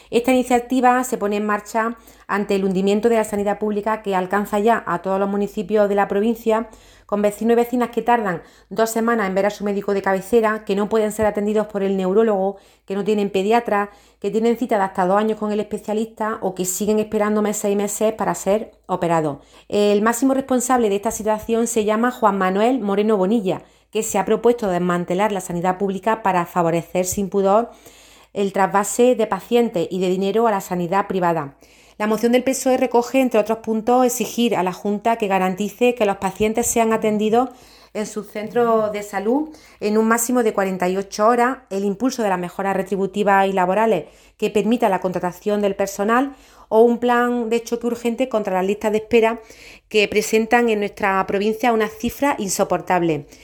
Esta iniciativa se pone en marcha ante el hundimiento de la sanidad pública que alcanza ya a todos los municipios de la provincia, con vecinos y vecinas que tardan 2 semanas en ver a su médico de cabecera, que no pueden ser atendidos por el neurólogo, que no tienen pediatra, que tienen cita de hasta 2 años con el especialista o que siguen esperando meses y meses para ser operados. El máximo responsable de esta situación se llama Juan Manuel Moreno Bonilla, que se ha propuesto desmantelar la sanidad pública para favorecer sin pudor el trasvase de pacientes y de dinero a la sanidad privada. La moción del PSOE recoge, entre otros puntos, exigir a la Junta que garantice que los pacientes sean atendidos en sus centros de salud en un máximo de 48 horas, el impulso de las mejoras retributivas y laborales que permita la contratación del personal o un plan de choque urgente contra las listas de espera que presentan en nuestra provincia una cifra insoportable.